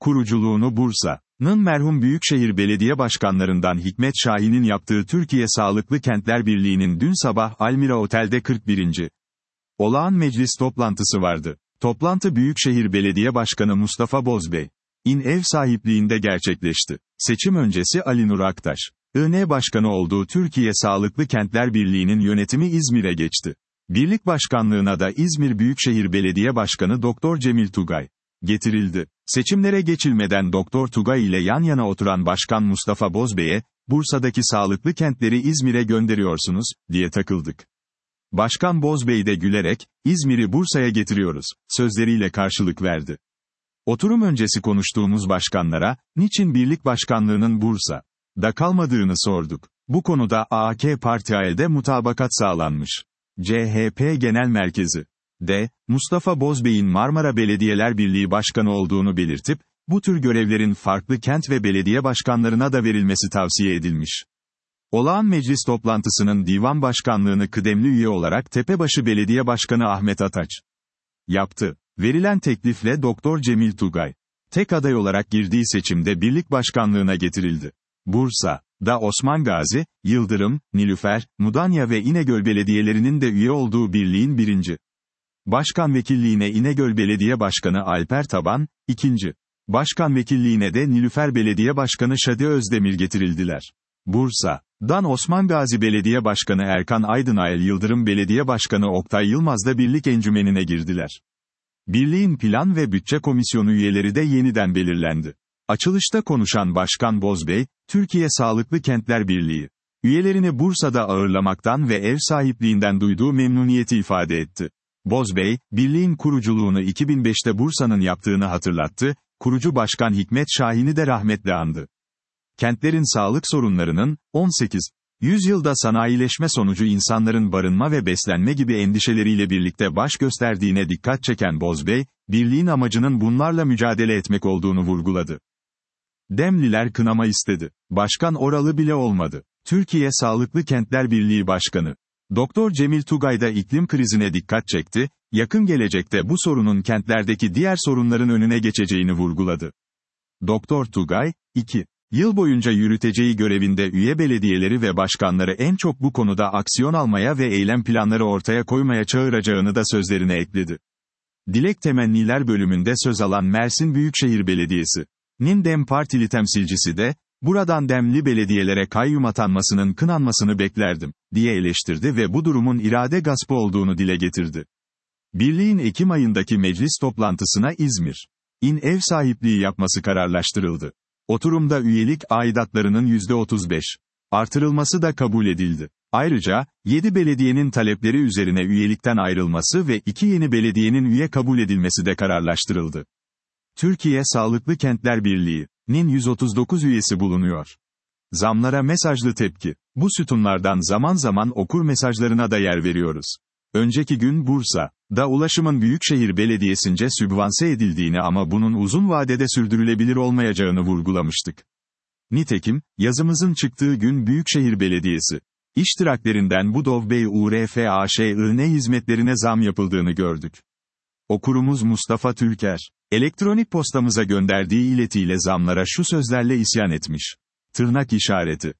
kuruculuğunu Bursa'nın merhum Büyükşehir Belediye Başkanlarından Hikmet Şahin'in yaptığı Türkiye Sağlıklı Kentler Birliği'nin dün sabah Almira Otel'de 41. olağan meclis toplantısı vardı. Toplantı Büyükşehir Belediye Başkanı Mustafa Bozbey'in ev sahipliğinde gerçekleşti. Seçim öncesi Ali Nur Aktaş, İN Başkanı olduğu Türkiye Sağlıklı Kentler Birliği'nin yönetimi İzmir'e geçti. Birlik başkanlığına da İzmir Büyükşehir Belediye Başkanı Doktor Cemil Tugay getirildi. Seçimlere geçilmeden Doktor Tugay ile yan yana oturan Başkan Mustafa Bozbey'e, "Bursa'daki sağlıklı kentleri İzmir'e gönderiyorsunuz," diye takıldık. Başkan Bozbey de gülerek, "İzmir'i Bursa'ya getiriyoruz," sözleriyle karşılık verdi. Oturum öncesi konuştuğumuz başkanlara, niçin birlik başkanlığının Bursa'da kalmadığını sorduk. Bu konuda AK Parti'de mutabakat sağlanmış. CHP Genel Merkezi de, Mustafa Bozbey'in Marmara Belediyeler Birliği Başkanı olduğunu belirtip, bu tür görevlerin farklı kent ve belediye başkanlarına da verilmesi tavsiye edilmiş. Olağan meclis toplantısının divan başkanlığını kıdemli üye olarak Tepebaşı Belediye Başkanı Ahmet Ataç yaptı. Verilen teklifle Doktor Cemil Tugay, tek aday olarak girdiği seçimde birlik başkanlığına getirildi. Bursa'da Osman Gazi, Yıldırım, Nilüfer, Mudanya ve İnegöl belediyelerinin de üye olduğu birliğin 1. başkan vekilliğine İnegöl Belediye Başkanı Alper Taban, 2. başkan vekilliğine de Nilüfer Belediye Başkanı Şadi Özdemir getirildiler. Bursa'dan Osman Gazi Belediye Başkanı Erkan Aydınayel, Yıldırım Belediye Başkanı Oktay Yılmaz da birlik encümenine girdiler. Birliğin Plan ve Bütçe Komisyonu üyeleri de yeniden belirlendi. Açılışta konuşan Başkan Bozbey, Türkiye Sağlıklı Kentler Birliği üyelerini Bursa'da ağırlamaktan ve ev sahipliğinden duyduğu memnuniyeti ifade etti. Bozbey, birliğin kuruculuğunu 2005'te Bursa'nın yaptığını hatırlattı, kurucu başkan Hikmet Şahin'i de rahmetle andı. Kentlerin sağlık sorunlarının, 18. yüzyılda sanayileşme sonucu insanların barınma ve beslenme gibi endişeleriyle birlikte baş gösterdiğine dikkat çeken Bozbey, birliğin amacının bunlarla mücadele etmek olduğunu vurguladı. Demliler kınama istedi. Başkan oralı bile olmadı. Türkiye Sağlıklı Kentler Birliği Başkanı Doktor Cemil Tugay da iklim krizine dikkat çekti, yakın gelecekte bu sorunun kentlerdeki diğer sorunların önüne geçeceğini vurguladı. Doktor Tugay, 2 yıl boyunca yürüteceği görevinde üye belediyeleri ve başkanları en çok bu konuda aksiyon almaya ve eylem planları ortaya koymaya çağıracağını da sözlerine ekledi. Dilek temenniler bölümünde söz alan Mersin Büyükşehir Belediyesi'nin DEM Partili temsilcisi de, "Buradan Demli belediyelere kayyum atanmasının kınanmasını beklerdim," diye eleştirdi ve bu durumun irade gaspı olduğunu dile getirdi. Birliğin Ekim ayındaki meclis toplantısına İzmir'in ev sahipliği yapması kararlaştırıldı. Oturumda üyelik aidatlarının %35 artırılması da kabul edildi. Ayrıca, 7 belediyenin talepleri üzerine üyelikten ayrılması ve 2 yeni belediyenin üye kabul edilmesi de kararlaştırıldı. Türkiye Sağlıklı Kentler Birliği'nin 139 üyesi bulunuyor. Zamlara mesajlı tepki. Bu sütunlardan zaman zaman okur mesajlarına da yer veriyoruz. Önceki gün Bursa'da ulaşımın Büyükşehir Belediyesi'nce sübvanse edildiğini ama bunun uzun vadede sürdürülebilir olmayacağını vurgulamıştık. Nitekim, yazımızın çıktığı gün Büyükşehir Belediyesi iştiraklerinden Budov Bey URFAŞ-IN hizmetlerine zam yapıldığını gördük. Okurumuz Mustafa Türker, elektronik postamıza gönderdiği iletiyle zamlara şu sözlerle isyan etmiş. Tırnak işareti.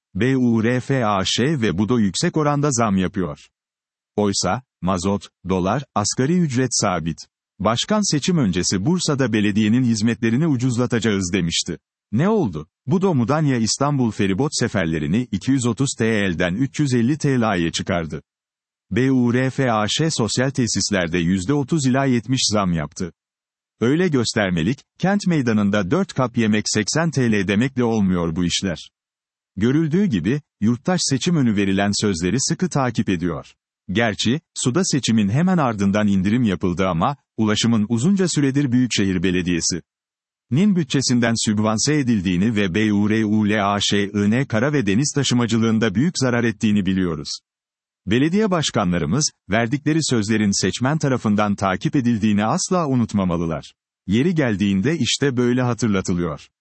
BURFAŞ ve BUDO yüksek oranda zam yapıyor. Oysa, mazot, dolar, asgari ücret sabit. Başkan seçim öncesi Bursa'da belediyenin hizmetlerini ucuzlatacağız demişti. Ne oldu? BUDO Mudanya İstanbul feribot seferlerini 230 TL'den 350 TL'ye çıkardı. BURFAŞ sosyal tesislerde %30 ila 70 zam yaptı. Öyle göstermelik, kent meydanında 4 kap yemek 80 TL demekle olmuyor bu işler. Görüldüğü gibi, yurttaş seçim önü verilen sözleri sıkı takip ediyor. Gerçi, suda seçimin hemen ardından indirim yapıldı ama, ulaşımın uzunca süredir Büyükşehir Belediyesi'nin bütçesinden sübvanse edildiğini ve BURULAŞ-IN kara ve deniz taşımacılığında büyük zarar ettiğini biliyoruz. Belediye başkanlarımız, verdikleri sözlerin seçmen tarafından takip edildiğini asla unutmamalılar. Yeri geldiğinde işte böyle hatırlatılıyor.